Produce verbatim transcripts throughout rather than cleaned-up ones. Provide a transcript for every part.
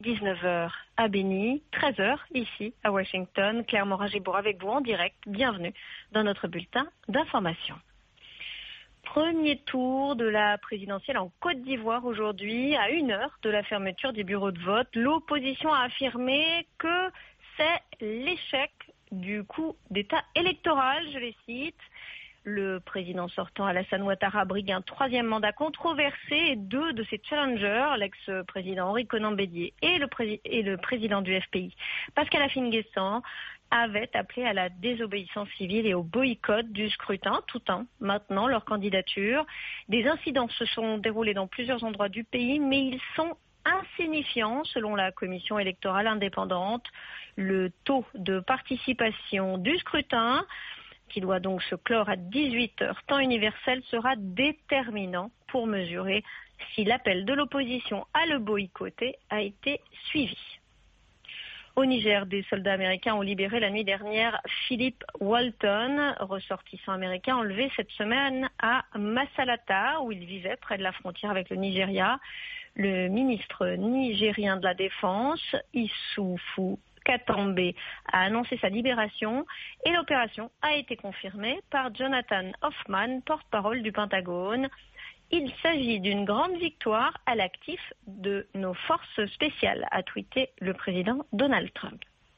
dix-neuf heures à Béni, treize heures ici à Washington. Claire Morin-Gibour avec vous en direct. Bienvenue dans notre bulletin d'information. Premier tour de la présidentielle en Côte d'Ivoire aujourd'hui, à une heure de la fermeture des bureaux de vote. L'opposition a affirmé que c'est l'échec du coup d'État électoral, je les cite. Le président sortant Alassane Ouattara brigue un troisième mandat controversé et deux de ses challengers, l'ex-président Henri Konan Bédié et le, pré- et le président du F P I, Pascal Afine-Guessant, avaient appelé à la désobéissance civile et au boycott du scrutin, tout en maintenant leur candidature. Des incidents se sont déroulés dans plusieurs endroits du pays, mais ils sont insignifiants selon la commission électorale indépendante. Le taux de participation du scrutin, qui doit donc se clore à dix-huit heures, temps universel, sera déterminant pour mesurer si l'appel de l'opposition à le boycotter a été suivi. Au Niger, des soldats américains ont libéré la nuit dernière Philip Walton, ressortissant américain enlevé cette semaine à Massalata, où il vivait près de la frontière avec le Nigeria. Le ministre nigérien de la Défense, Issoufou Katambe, a annoncé sa libération et l'opération a été confirmée par Jonathan Hoffman, porte-parole du Pentagone. Il s'agit d'une grande victoire à l'actif de nos forces spéciales, a tweeté le président Donald Trump.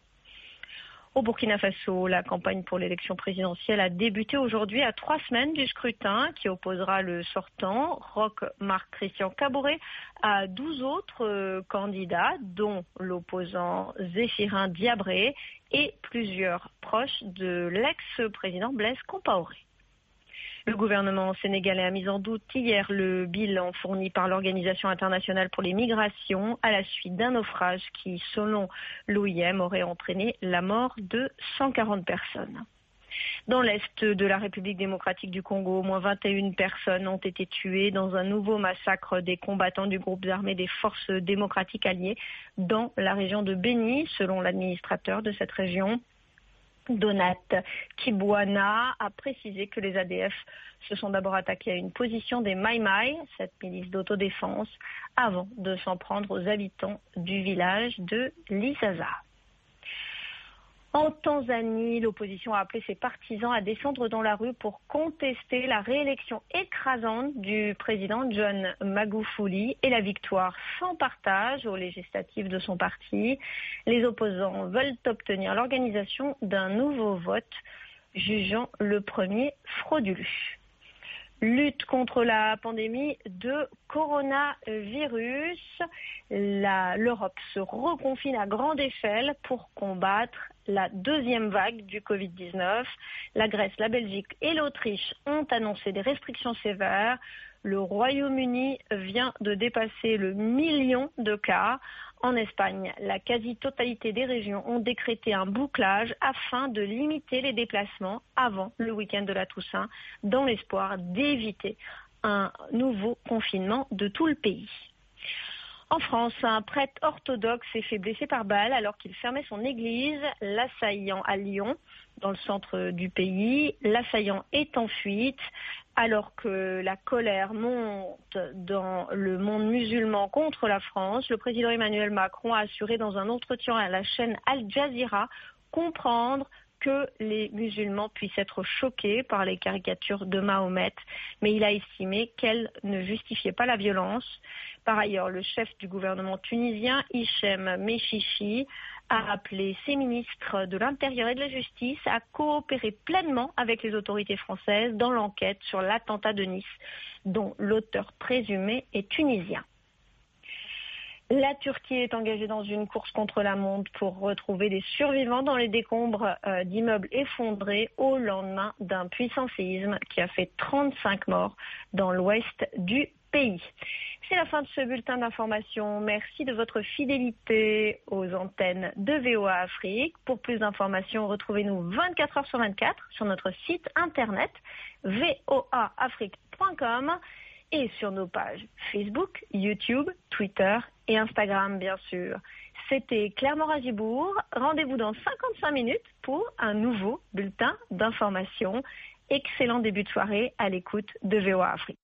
Au Burkina Faso, la campagne pour l'élection présidentielle a débuté aujourd'hui à trois semaines du scrutin qui opposera le sortant, Roch Marc Christian Kaboré, à douze autres euh, candidats, dont l'opposant Zéphirin Diabré et plusieurs proches de l'ex-président Blaise Compaoré. Le gouvernement sénégalais a mis en doute hier le bilan fourni par l'Organisation internationale pour les migrations à la suite d'un naufrage qui, selon l'O I M, aurait entraîné la mort de cent quarante personnes. Dans l'est de la République démocratique du Congo, au moins vingt et une personnes ont été tuées dans un nouveau massacre des combattants du groupe armé des forces démocratiques alliées dans la région de Béni, selon l'administrateur de cette région. Donat Kibwana a précisé que les A D F se sont d'abord attaqués à une position des Mai Mai, cette milice d'autodéfense, avant de s'en prendre aux habitants du village de Lisaza. En Tanzanie, l'opposition a appelé ses partisans à descendre dans la rue pour contester la réélection écrasante du président John Magufuli et la victoire sans partage aux législatives de son parti. Les opposants veulent obtenir l'organisation d'un nouveau vote, jugeant le premier frauduleux. Lutte contre la pandémie de coronavirus. La, L'Europe se reconfine à grande échelle pour combattre la deuxième vague du covid dix-neuf. La Grèce, la Belgique et l'Autriche ont annoncé des restrictions sévères. Le Royaume-Uni vient de dépasser le million de cas. En Espagne, la quasi-totalité des régions ont décrété un bouclage afin de limiter les déplacements avant le week-end de la Toussaint, dans l'espoir d'éviter un nouveau confinement de tout le pays. En France, un prêtre orthodoxe s'est fait blesser par balle alors qu'il fermait son église, l'assaillant à Lyon, dans le centre du pays. L'assaillant est en fuite. Alors que la colère monte dans le monde musulman contre la France, le président Emmanuel Macron a assuré dans un entretien à la chaîne Al Jazeera comprendre que les musulmans puissent être choqués par les caricatures de Mahomet, mais il a estimé qu'elles ne justifiaient pas la violence. Par ailleurs, le chef du gouvernement tunisien, Hichem Mechichi, a appelé ses ministres de l'Intérieur et de la Justice à coopérer pleinement avec les autorités françaises dans l'enquête sur l'attentat de Nice, dont l'auteur présumé est tunisien. La Turquie est engagée dans une course contre la montre pour retrouver des survivants dans les décombres euh, d'immeubles effondrés au lendemain d'un puissant séisme qui a fait trente-cinq morts dans l'ouest du pays. C'est la fin de ce bulletin d'information. Merci de votre fidélité aux antennes de V O A Afrique. Pour plus d'informations, retrouvez-nous vingt-quatre heures sur vingt-quatre sur notre site internet v o a afrique point com et sur nos pages Facebook, YouTube, Twitter et Instagram, bien sûr. C'était Claire Morin-Gibour. Rendez-vous dans cinquante-cinq minutes pour un nouveau bulletin d'information. Excellent début de soirée à l'écoute de V O A Afrique.